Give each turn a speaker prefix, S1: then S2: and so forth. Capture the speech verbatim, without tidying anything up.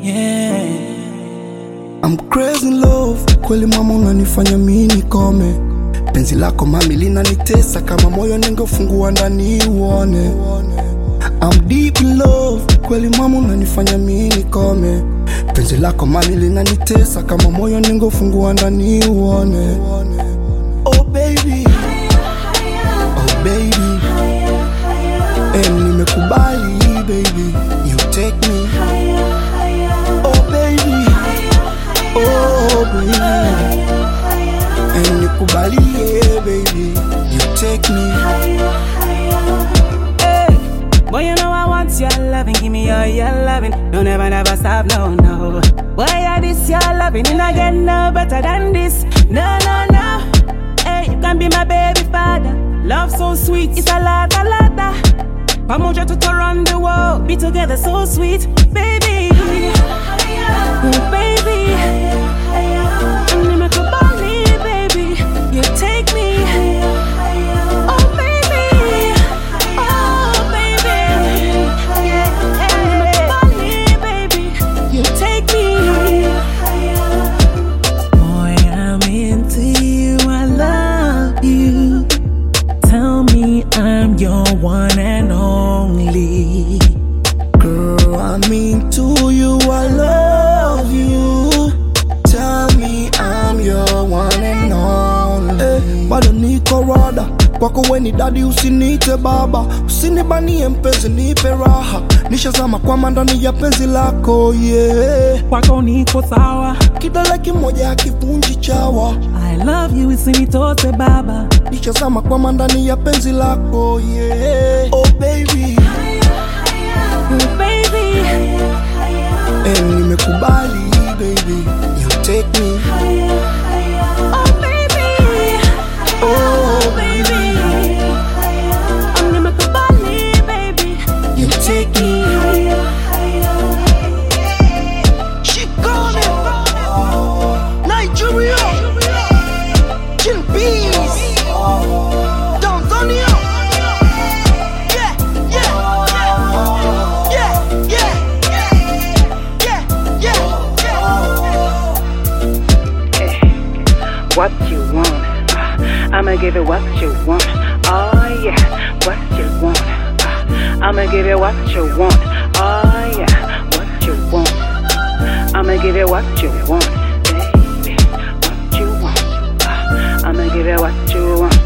S1: yeah.
S2: I'm crazy in love, kweli mama unanifanya mimi nikome. Penzi lako mami linanitesa kama moyo ningefungua ndani uone. I'm deep in love, kweli mama unanifanya mimi nikome. Penzi lako mami linanitesa kama moyo ningefungua ndani uone. Oh baby, oh baby, and nimekubali baby, you take me. Oh baby, oh baby, and nikubali baby, you take me.
S1: Hey, boy you know I want your loving, give me all your loving. Don't ever never stop, no no. Boy I this your loving, and I get no better than this. No no no. Hey, you can be my baby father. Love so sweet, it's a lot, a lot. Pamoja to around the world, be together so sweet, baby. Oh, baby, and make a body, baby. You take me. Oh, baby, oh, baby, and make a body, baby. You take me. Boy, I'm into you, I love you. Tell me I'm your one and only.
S2: Girl, I'm into you, I love you. Tell me I'm your one and only. Eh, bado niko rada kwako weni daddy, usinite baba, usinibanie mpenzi, nipe raha. Nishazama kwa mandani ya penzi lako, yeah.
S1: Kwako niko sawa,
S2: kidole kimoja hakivunji chawa.
S1: I love you, usinitote baba.
S2: Nishazama kwa mandani ya penzi lako, yeah. Oh baby,
S1: oh baby,
S2: and nimekubali baby, you take me.
S1: oh baby,
S2: Oh baby,
S1: I'm gonna make a body, baby.
S2: you take me. She got it. Nigeria, Jim Bees, Tanzania. Yeah, yeah, yeah, yeah, yeah, yeah.
S1: Hey, what you want? Uh, I'ma give it what you want. Oh yeah, what you want? Uh, I'ma give it what you want. Oh yeah, what you want? I'ma give it what you want, baby. What you want? Uh, I'ma give it what you want.